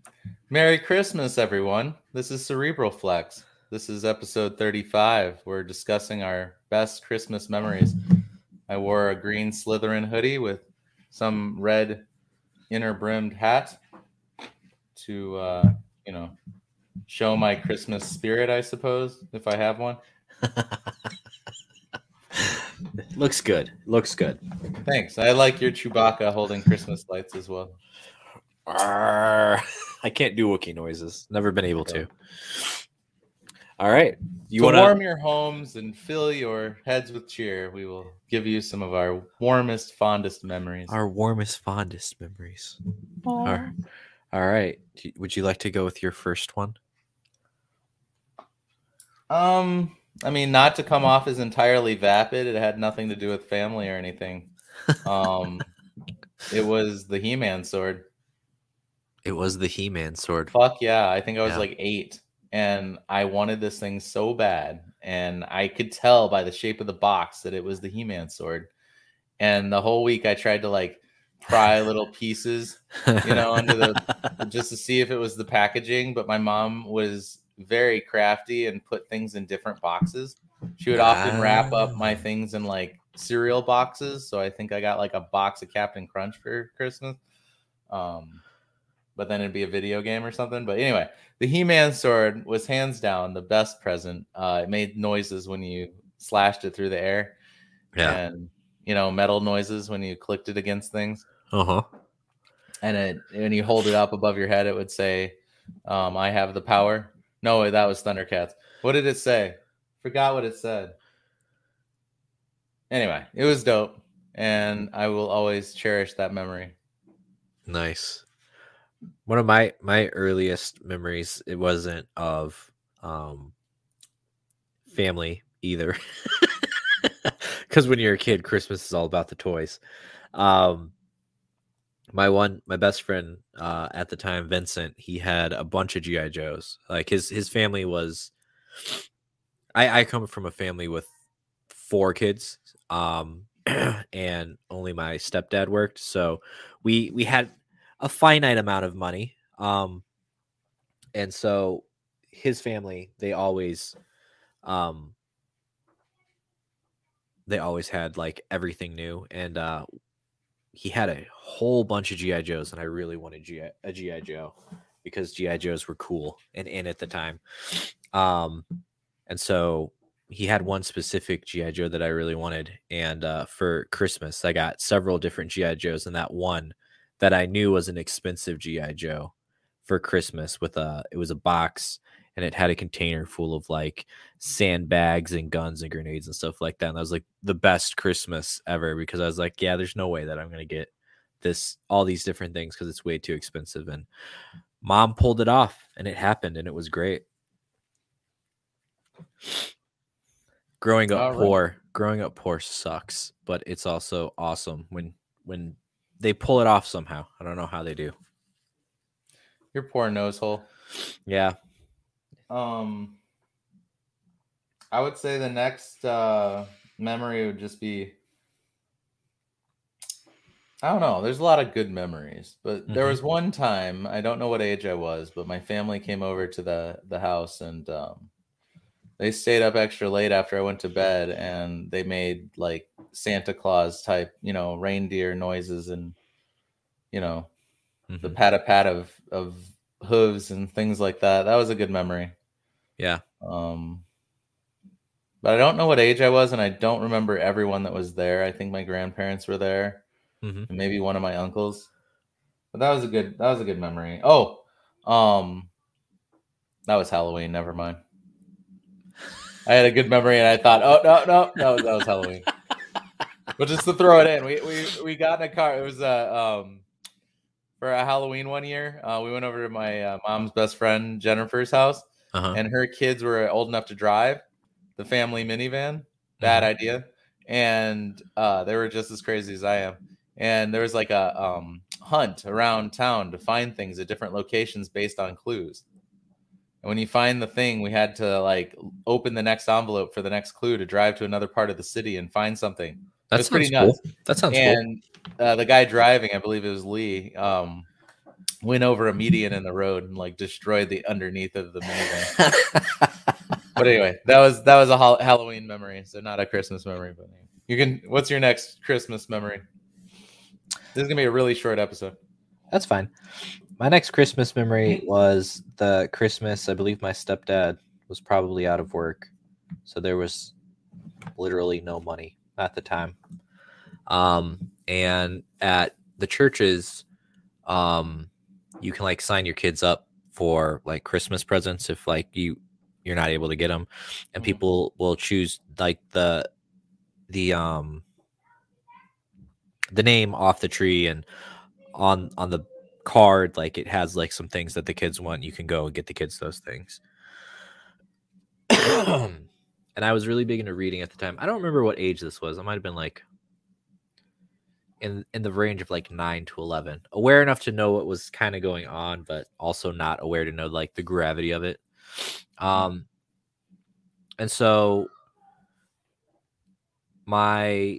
Merry Christmas, everyone. This is Cerebral Flex. This is episode 35. We're discussing our best Christmas memories. I wore a green Slytherin hoodie with some red inner brimmed hat to, show my Christmas spirit, I suppose, if I have one. Looks good. Looks good. Thanks. I like your Chewbacca holding Christmas lights as well. Arr. I can't do Wookiee noises. Never been able to. All right. You want to warm your homes and fill your heads with cheer. We will give you some of our warmest, fondest memories. Our warmest, fondest memories. All right. Would you like to go with your first one? I mean, not to come off as entirely vapid. It had nothing to do with family or anything. It was the He-Man sword. It was the He-Man sword. Fuck yeah. I think I was like 8 and I wanted this thing so bad. And I could tell by the shape of the box that it was the He-Man sword. And the whole week I tried to like pry little pieces, under the, just to see if it was the packaging. But my mom was very crafty and put things in different boxes. She would often wrap up my things in like cereal boxes. So I think I got like a box of Captain Crunch for Christmas. But then it'd be a video game or something. But anyway, the He-Man sword was hands down the best present. It made noises when you slashed it through the air. Yeah. And, metal noises when you clicked it against things. Uh-huh. And when you hold it up above your head, it would say, I have the power. No, that was Thundercats. What did it say? Forgot what it said. Anyway, it was dope. And I will always cherish that memory. Nice. One of my earliest memories, it wasn't of family either. Because when you're a kid, Christmas is all about the toys. My best friend at the time, Vincent, he had a bunch of G.I. Joes. Like his family was, I come from a family with 4 kids, and only my stepdad worked. So we had a finite amount of money. And so his family, they always had like everything new. And he had a whole bunch of G.I. Joes, and I really wanted a G.I. Joe because G.I. Joes were cool and in at the time. And so he had one specific G.I. Joe that I really wanted. And for Christmas, I got several different G.I. Joes, and that one that I knew was an expensive G.I. Joe for Christmas it was a box, and it had a container full of like sandbags and guns and grenades and stuff like that. And that was like the best Christmas ever because I was like, yeah, there's no way that I'm going to get all these different things because it's way too expensive. And Mom pulled it off, and it happened, and it was great. Growing up poor sucks, but it's also awesome when they pull it off somehow. I don't know how they do. Your poor nose hole. Yeah. I would say the next memory would just be, I don't know. There's a lot of good memories, but there was one time, I don't know what age I was, but my family came over to the house, and they stayed up extra late after I went to bed, and they made like Santa Claus type, reindeer noises and, the pat-a-pat of hooves and things like that. That was a good memory. Yeah. But I don't know what age I was, and I don't remember everyone that was there. I think my grandparents were there, and maybe one of my uncles. But that was a good memory. Oh, that was Halloween. Never mind. I had a good memory, and I thought, oh no, that was Halloween. But just to throw it in, we got in a car. It was for a Halloween one year. We went over to my mom's best friend Jennifer's house, and her kids were old enough to drive the family minivan. Bad idea. And they were just as crazy as I am. And there was like a hunt around town to find things at different locations based on clues. And when you find the thing, we had to like open the next envelope for the next clue to drive to another part of the city and find something. That's pretty nuts. Cool. That sounds cool. And the guy driving, I believe it was Lee, went over a median in the road and like destroyed the underneath of the minivan. But anyway, that was a Halloween memory, so not a Christmas memory. But you can. What's your next Christmas memory? This is gonna be a really short episode. That's fine. My next Christmas memory was the Christmas. I believe my stepdad was probably out of work, so there was literally no money at the time. And at the churches, you can like sign your kids up for like Christmas presents if like you're not able to get them, and people will choose like the name off the tree, and on the card, like it has like some things that the kids want. You can go and get the kids those things. And I was really big into reading at the time. I don't remember what age this was. I might have been like in the range of like 9 to 11, aware enough to know what was kind of going on, but also not aware to know like the gravity of it. And so my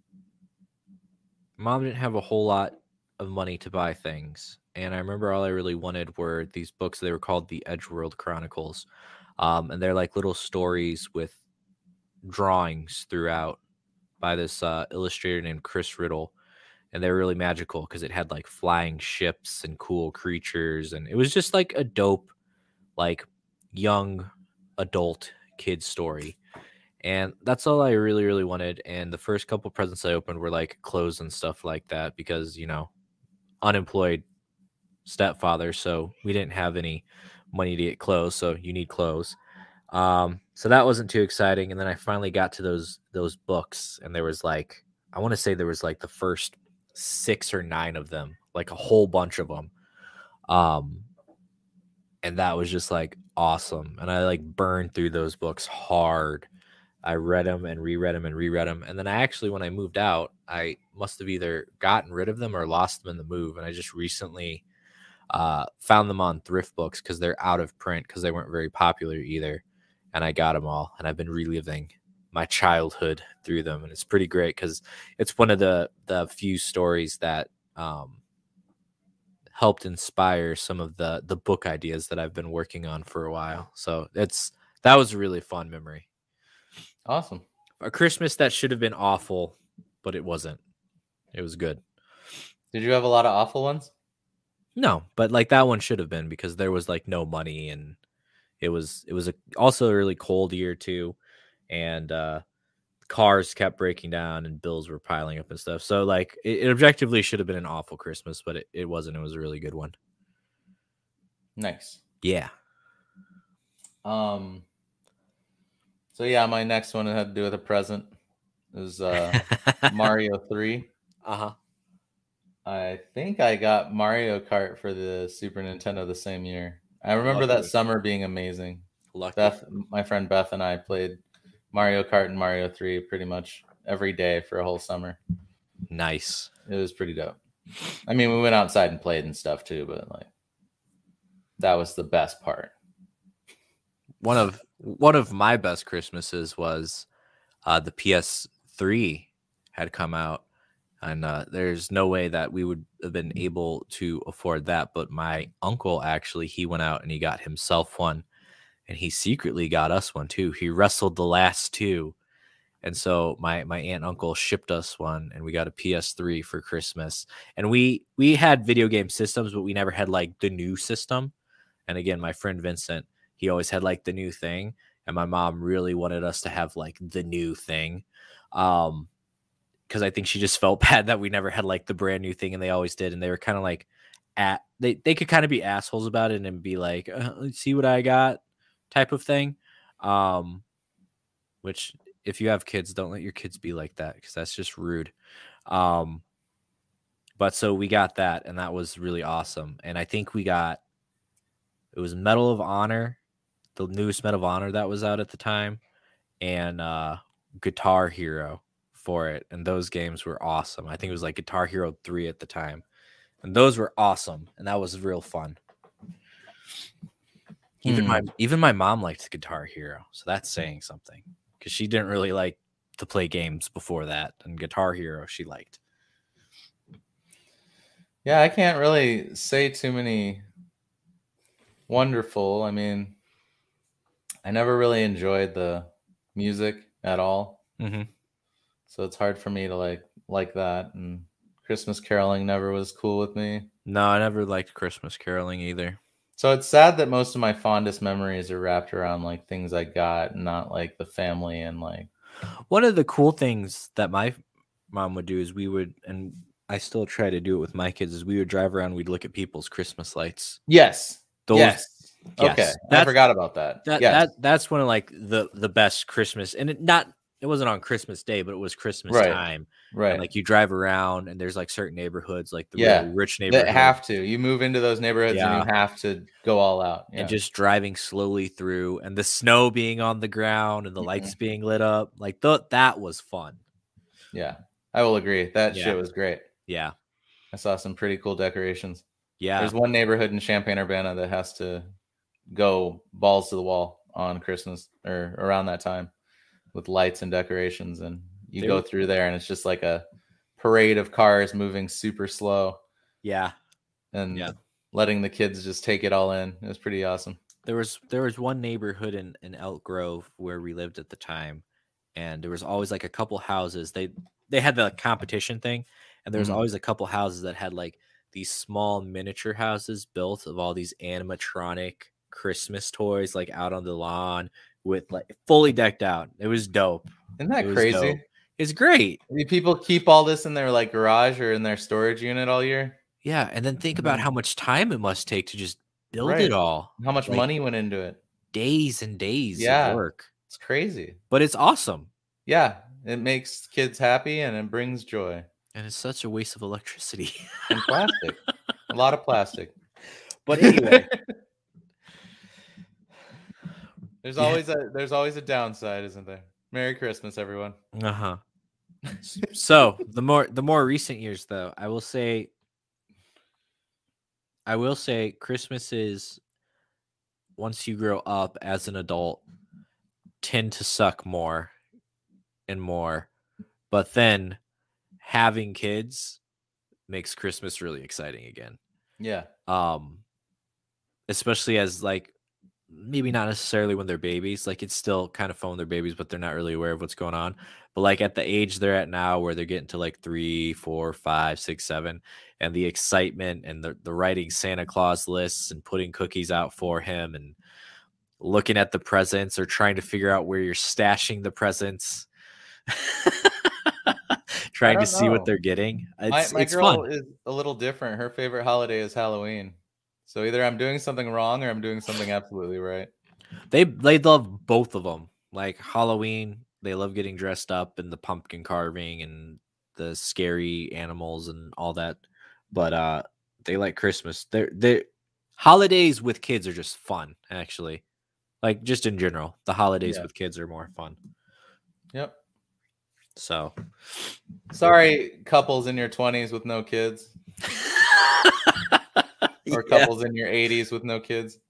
mom didn't have a whole lot of money to buy things, and I remember all I really wanted were these books. They were called the Edgeworld Chronicles, and they're like little stories with drawings throughout by this illustrator named Chris Riddle, and they were really magical because it had like flying ships and cool creatures, and it was just like a dope, like young adult kid story. And that's all I really, really wanted. And the first couple presents I opened were like clothes and stuff like that because, you know, unemployed stepfather. So we didn't have any money to get clothes. So you need clothes. So that wasn't too exciting. And then I finally got to those books, and there was like, I want to say there was like the first 6 or 9 of them, like a whole bunch of them. And that was just like awesome. And I like burned through those books hard. I read them and reread them and reread them. And then I actually, when I moved out, I must have either gotten rid of them or lost them in the move. And I just recently found them on Thrift Books because they're out of print because they weren't very popular either. And I got them all. And I've been reliving my childhood through them. And it's pretty great because it's one of the few stories that helped inspire some of the book ideas that I've been working on for a while. So that was a really fun memory. Awesome. A Christmas that should have been awful, but it wasn't. It was good. Did you have a lot of awful ones? No, but like that one should have been because there was like no money, and it was also a really cold year too, and cars kept breaking down and bills were piling up and stuff. So like it objectively should have been an awful Christmas, but it wasn't. It was a really good one. Nice. Yeah. So yeah, my next one had to do with a present. It was Mario 3. Uh-huh. I think I got Mario Kart for the Super Nintendo the same year. I remember that summer being amazing. Beth, my friend Beth, and I played Mario Kart and Mario 3 pretty much every day for a whole summer. Nice. It was pretty dope. I mean, we went outside and played and stuff too, but like that was the best part. One of my best Christmases was the PS3 had come out, and there's no way that we would have been able to afford that. But my uncle actually, he went out and he got himself one, and he secretly got us one too. He wrestled the last 2. And so my aunt and uncle shipped us one, and we got a PS3 for Christmas. And we had video game systems, but we never had like the new system. And again, my friend Vincent, he always had like the new thing, and my mom really wanted us to have like the new thing. Because I think she just felt bad that we never had like the brand new thing, and they always did. And they were kind of like they could kind of be assholes about it and be like, see what I got type of thing. Which if you have kids, don't let your kids be like that, because that's just rude. But so we got that, and that was really awesome. And I think it was Medal of Honor, the newest Medal of Honor that was out at the time, and Guitar Hero for it. And those games were awesome. I think it was like Guitar Hero 3 at the time. And those were awesome. And that was real fun. Even my mom liked Guitar Hero. So that's saying something, because she didn't really like to play games before that. And Guitar Hero she liked. Yeah, I can't really say too many wonderful. I mean, I never really enjoyed the music at all, Mm-hmm. so it's hard for me to like that. And Christmas caroling never was cool with me. No, I never liked Christmas caroling either. So it's sad that most of my fondest memories are wrapped around like things I got, not like the family and like. One of the cool things that my mom would do is we would, and I still try to do it with my kids, is we would drive around, we'd look at people's Christmas lights. Yes. Those, Yes. Okay. yes, I forgot about that. Yes. that's one of like the best Christmas, and it wasn't on Christmas Day, but it was Christmas Right. time. And Right. like you drive around, and there's like certain neighborhoods, like the Yeah. really rich That neighborhoods, have to. You move into those neighborhoods and you have to go all out. Yeah. and just driving slowly through, and the snow being on the ground, and the lights being lit up, like that was fun. Yeah, I will agree. That Yeah. shit was great. Yeah. I saw some pretty cool decorations. Yeah. There's one neighborhood in Champaign-Urbana that has to go balls to the wall on Christmas or around that time with lights and decorations, and you go through there and it's just like a parade of cars moving super slow. Yeah. And letting the kids just take it all in. It was pretty awesome. There was one neighborhood in Elk Grove where we lived at the time, and there was always like a couple houses. They had the competition thing, and there was always a couple houses that had like these small miniature houses built of all these animatronic Christmas toys, like out on the lawn with like fully decked out. It was dope. Isn't that crazy? Dope. It's great. People keep all this in their like garage or in their storage unit all year. Yeah, and then think about how much time it must take to just build it all. How much money went into it? Days and days of work. It's crazy. But it's awesome. Yeah, it makes kids happy and it brings joy. And it's such a waste of electricity. And plastic. A lot of plastic. But anyway. There's always a downside, isn't there? Merry Christmas, everyone. Uh-huh. So the more recent years though, I will say Christmas is, once you grow up as an adult, tend to suck more and more. But then having kids makes Christmas really exciting again. Yeah. Especially as like, maybe not necessarily when they're babies, like it's still kind of fun when they're babies, but they're not really aware of what's going on. But like at the age they're at now, where they're getting to like 3, 4, 5, 6, 7, and the excitement and the writing Santa Claus lists and putting cookies out for him and looking at the presents or trying to figure out where you're stashing the presents, trying to see what they're getting. My it's girl fun. is a little different. Her favorite holiday is Halloween. So either I'm doing something wrong or I'm doing something absolutely right. They love both of them. Like Halloween, they love getting dressed up and the pumpkin carving and the scary animals and all that. But they like Christmas. They holidays with kids are just fun, actually. Like just in general, the holidays with kids are more fun. Yep. So sorry, couples in your 20s with no kids. Or couples in your 80s with no kids.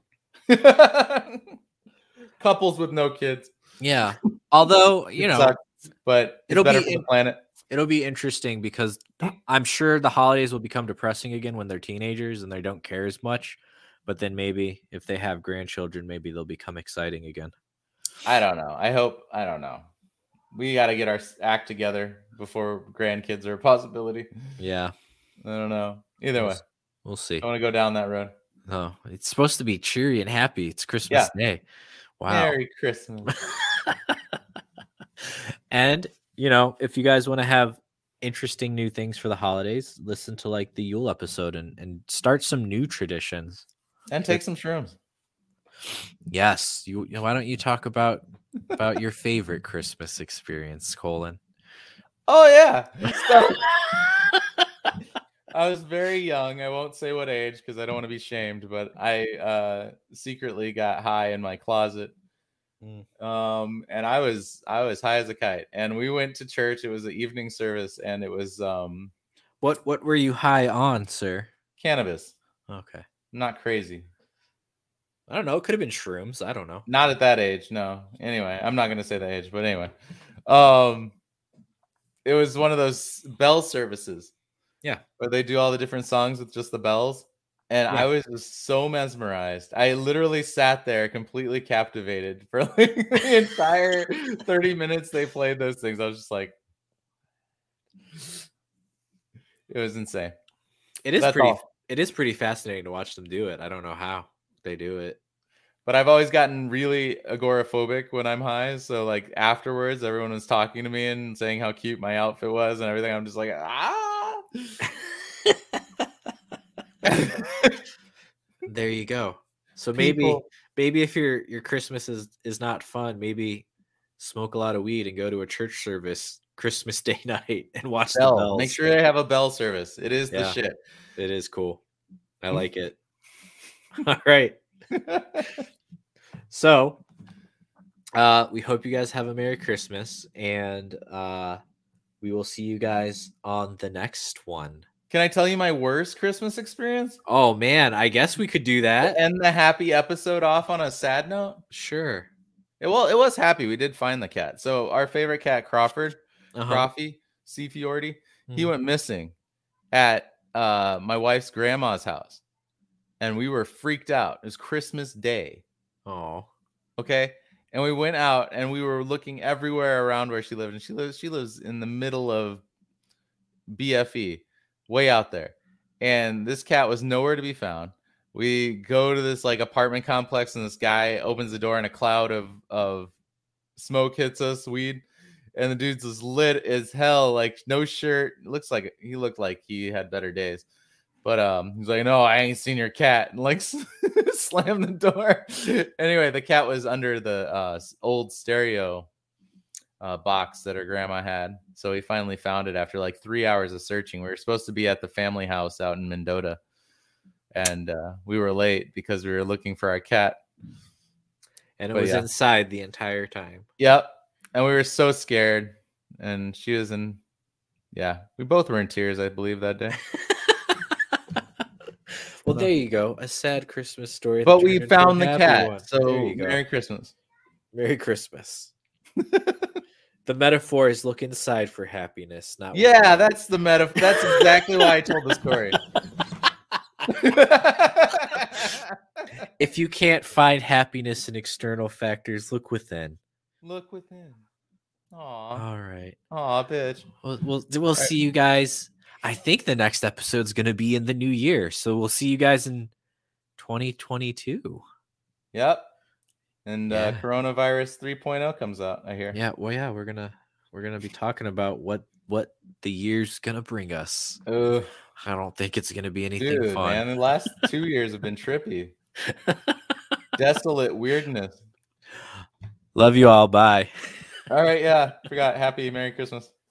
Couples with no kids. Yeah. Although, you know, sucks, but it's better for the planet. It'll be interesting because I'm sure the holidays will become depressing again when they're teenagers and they don't care as much. But then maybe if they have grandchildren, maybe they'll become exciting again. I don't know. I don't know. We got to get our act together before grandkids are a possibility. Yeah. I don't know. Either way. We'll see. I want to go down that road. Oh, it's supposed to be cheery and happy. It's Christmas Day. Wow. Merry Christmas. And, you know, if you guys want to have interesting new things for the holidays, listen to like the Yule episode and start some new traditions. And take some shrooms. Yes. Why don't you talk about your favorite Christmas experience, Colin? Oh, yeah. So, I was very young. I won't say what age because I don't want to be shamed, but I secretly got high in my closet. And I was high as a kite. And we went to church. It was an evening service, and it was what were you high on, sir? Cannabis. Okay. Not crazy. I don't know. It could have been shrooms. I don't know. Not at that age, no. Anyway, I'm not gonna say the age, but anyway. It was one of those bell services. Yeah. where they do all the different songs with just the bells. And Yeah. I was just so mesmerized. I literally sat there completely captivated for like the entire 30 minutes they played those things. I was just like, it was insane. It is That's pretty. all. It is pretty fascinating to watch them do it. I don't know how they do it. But I've always gotten really agoraphobic when I'm high. So like afterwards, everyone was talking to me and saying how cute my outfit was and everything. I'm just like, ah. There you go. So People. maybe if your Christmas is not fun, maybe smoke a lot of weed and go to a church service Christmas Day night and watch the Bell. bells. Make sure they have a bell service. It is the Yeah. shit. It is cool. I like it. All right. So we hope you guys have a Merry Christmas, and we will see you guys on the next one. Can I tell you my worst Christmas experience? Oh man, I guess we could do that. End the happy episode off on a sad note. Sure. It was happy. We did find the cat. So our favorite cat, Crawford, Uh-huh. Croffy, C. Fiordi, he went missing at my wife's grandma's house. And we were freaked out. It was Christmas Day. Oh. Okay. And we went out and we were looking everywhere around where she lived. And she lives in the middle of BFE, way out there. And this cat was nowhere to be found. We go to this like apartment complex and this guy opens the door and a cloud of smoke hits us, weed. And the dude's as lit as hell, like no shirt. He looked like he had better days. But he's like, no, I ain't seen your cat. And like slammed the door. Anyway, the cat was under the old stereo box that her grandma had. So he finally found it after like 3 hours of searching. We were supposed to be at the family house out in Mendota. And we were late because we were looking for our cat. And it was inside the entire time. Yep. And we were so scared. And she was in, we both were in tears, I believe, that day. Well, there you go. A sad Christmas story. But we found the cat. So Merry Christmas. Merry Christmas. The metaphor is look inside for happiness, not that's the metaphor. That's exactly why I told the story. If you can't find happiness in external factors, look within. Look within. Aw. All right. Aw, bitch. We'll see you guys. I think the next episode's going to be in the new year. So we'll see you guys in 2022. Yep. And Coronavirus 3.0 comes out, I hear. Yeah, well, yeah, we're gonna be talking about what the year's gonna bring us. I don't think it's gonna be anything fun. Man, the last 2 years have been trippy. Desolate weirdness. Love you all. Bye. All right, forgot. Happy Merry Christmas.